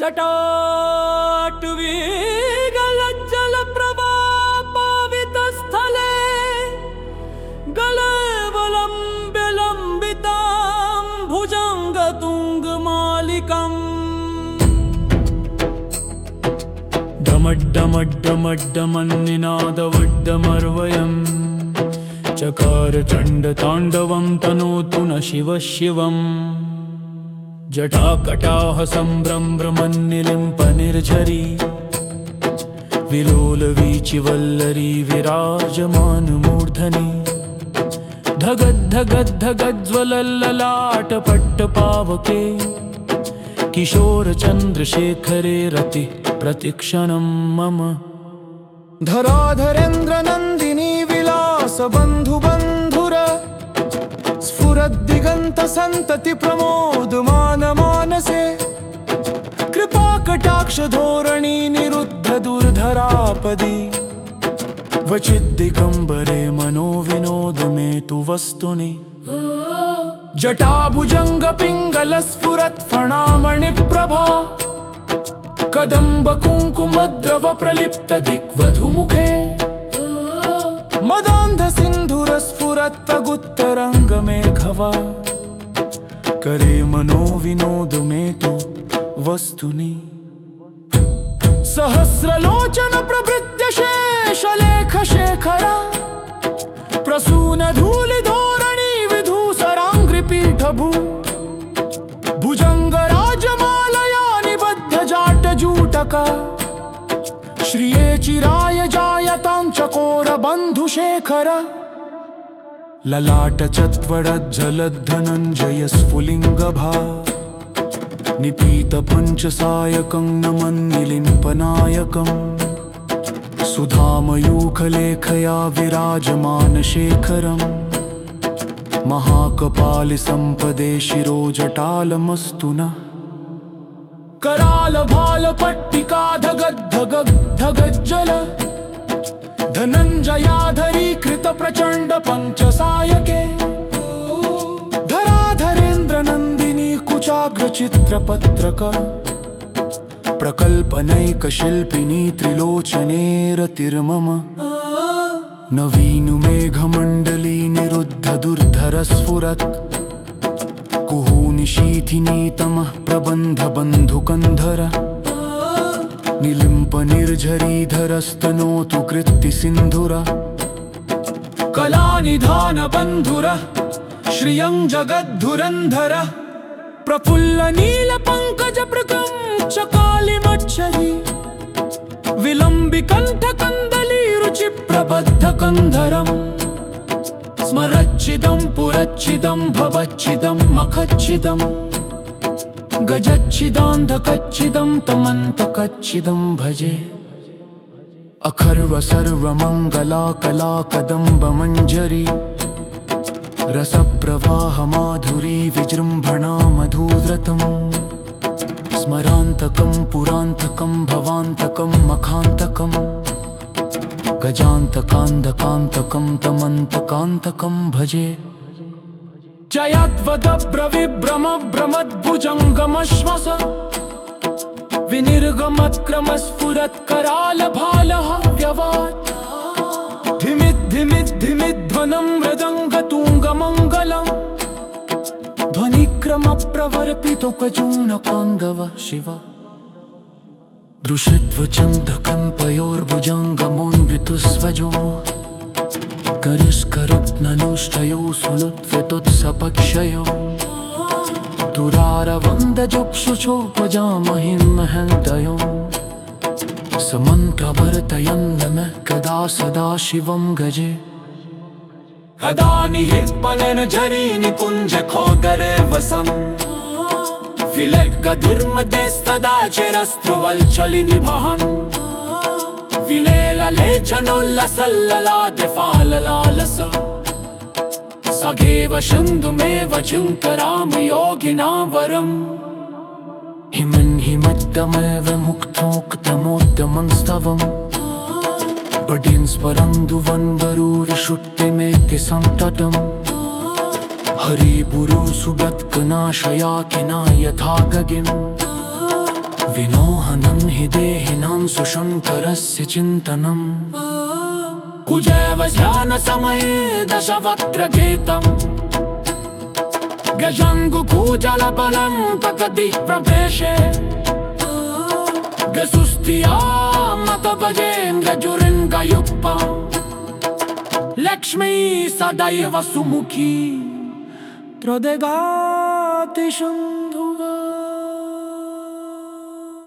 जटाटवीगलज्जलप्रवापावितस्थले गलवलम्ब्यलम्बितां भुजङ्गतुङ्गमालिकम् डमड्डमड्डमड्डमन्निनादवड्डमर्वयम् चकार चण्डताण्डवं तनोतु न शिवः शिवम् जटाकटाह सम्भ्रमन्निलिम्पनिर्झरी विलोलवीचिवल्लरी विराजमानमूर्धनि धगद्धगद्धगज्ज्वलल्ललाटपट्टपावके किशोरचन्द्रशेखरे रति प्रतिक्षणं मम धराधरेन्द्रनन्दिनी विलासबन्धुबन्धुर स्फुरद्दिगन्तसन्तति प्रमोदमानमानसे कृपाकटाक्षधोरणी निरुद्ध दुर्धरापदी क्वचिद्दिगम्बरे मनोविनोदमे तु वस्तुनि जटाभुजङ्गपिङ्गलस्फुरत्फणामणिप्रभा कदम्बकुङ्कुमद्रव प्रलिप्त दिग्वधुमुखे मदान्धसिन्धुरस्फुरत्तगुत्तरङ्गमेघवा करे मनोविनोदमे तु वस्तुनि सहस्रलोचन प्रभृत्य शेषलेखशेखरा प्रसूनधूलिधोरणी विधूसराङ्घ्रिपीठभू भुजङ्गराजमालया निबद्धजाटजूटका श्रिये चिराय जायतां चकोरबन्धुशेखर ललाटचत्वरज्जलद्धनञ्जयस्फुलिङ्गभा निपीतपञ्चसायकं नमन्निलिम्पनायकम् सुधामयूखलेखया विराजमानशेखरम् महाकपालिसम्पदे शिरोजटालमस्तु नः करालभालपट्टिका धगद्धगद्धगज्जल धनञ्जयाधरीकृत प्रचण्ड पञ्चसायके धराधरेन्द्रनन्दिनी कुचाग्रचित्रपत्रक प्रकल्पनैकशिल्पिनी त्रिलोचने रतिर्मम नवीनुमेघमण्डली निरुद्ध दुर्धरस्फुरत् कुहूनिशीथिनीतमः प्रबन्धबन्धुकन्धर निलिम्पनिर्झरीधरस्तनोतु कृत्तिसिन्धुर कलानिधानबन्धुर श्रियं जगद्धुरन्धर प्रफुल्लनीलपङ्कजपृकं चकालिमच्छरी विलम्बिकण्ठकन्दली रुचिप्रबद्धकन्धरम् स्मरच्चिदं पुरच्चिदं भवच्चिदं मखच्चिदं गजच्चिदान्धकच्चिदं तमन्तकच्चिदं भजे अखर्वसर्वमङ्गला कला कदम्बमञ्जरी रसप्रवाहमाधुरी विजृम्भणा मधुव्रतम् स्मरान्तकं पुरान्तकं भवान्तकं मखान्तकं गजान्तकान्धकान्तकं तमन्तकान्तकं भजे जयद्वदब्रविभ्रमभ्रमद्भुजङ्गमश्वस विनिर्गमत्क्रमस्फुरत्करालभालः व्यवात् धिमिद्धिमिद्धिमिध्वनं मृदङ्गतुङ्गमङ्गलम् ध्वनिक्रमप्रवर्पितो कजूनकाङ्गव शिव दृशित्वचन्दकम्पयोर्भुजङ्गमोन्वितुस्वजो करिष्करुत्ननुष्ठयो सुलुत्वितुत्सपक्षयो दुरारवन्दजुक्षुचोपजामहिन्महन्तयो समन्त्रवर्तयन्नमः कदा सदा शिवं गजे कदा निहितपननझरी निकुञ्जखोदरे वसम् विलग्गधुर्मदेस्तदा चिरस्त्रुवल्चलिनिभहन् विलेललेचनोल्लसल्ललादिफाललालस सगेव शन्दुमेव चिन्तरामयोगिनां वरम् हिमन् हिमद्दमेव मुक्तोक्तमोद्यमं स्तवम् बडिन्स्वरन्दुवन्वरूरिषुट्टिमेति सन्ततम् हरिपुरु सुगत्कनाशया किना यथा गगिम् विनोहनं हि देहिनां सुशङ्करस्य चिन्तनम् कुजैव ध्यानसमये दशवक्त्रगीतम् गजङ्गुकूजलबलं तकदिः प्रवेशे गसुस्तियामतभजेन्द्रजुरिङ्गयुक्पम् लक्ष्मी सदैव सुमुखी प्रदगाति